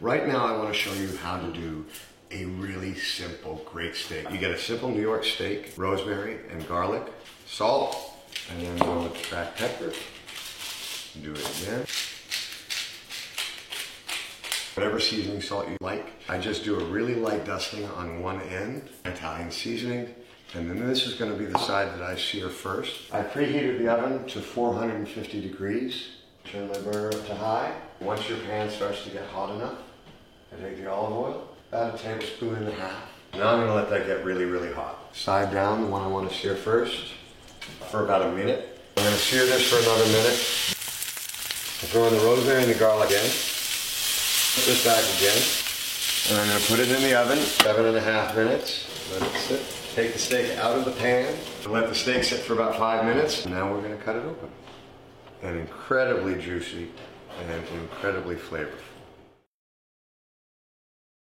Right now I want to show you how to do a really simple, great steak. You get a simple New York steak, rosemary and garlic, salt, and then go with black pepper. Do it again. Whatever seasoning salt you like. I just do a really light dusting on one end, Italian seasoning, and then this is going to be the side that I sear first. I preheated the oven to 450 degrees. Turn my burner up to high. Once your pan starts to get hot enough, I take the olive oil, about a tablespoon and a half. Now I'm going to let that get really, really hot. Side down, the one I want to sear first, for about a minute. I'm going to sear this for another minute. I throw in the rosemary and the garlic in. Put this back again. And I'm going to put it in the oven, 7.5 minutes. Let it sit. Take the steak out of the pan. And let the steak sit for about 5 minutes. Now we're going to cut it open. And incredibly juicy and incredibly flavorful.